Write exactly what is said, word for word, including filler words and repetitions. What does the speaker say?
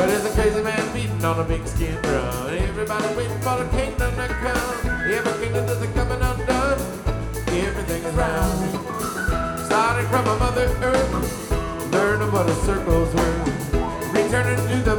But there's a crazy man beating on a big skin drum. Everybody waiting for the kingdom to come. Every kingdom doesn't come undone. Everything is round. Starting from a mother earth, learning what a circle's worth. Returning to the